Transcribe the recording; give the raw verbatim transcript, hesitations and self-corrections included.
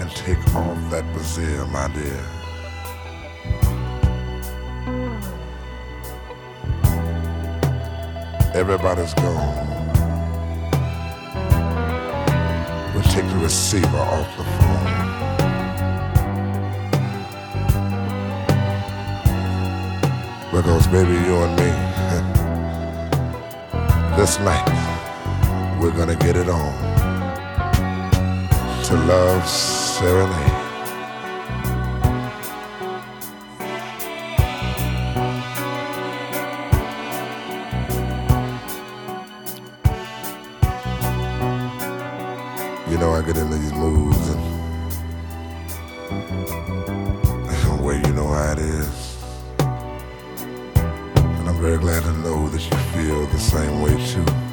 and take off that brassiere, my dear. Everybody's gone. We'll take the receiver off the phone. Because baby, you and me, this night, we're gonna get it on to Love's Serenade. You know, I get into these moods and well, you know how it is. And I'm very glad to know that you feel the same way too.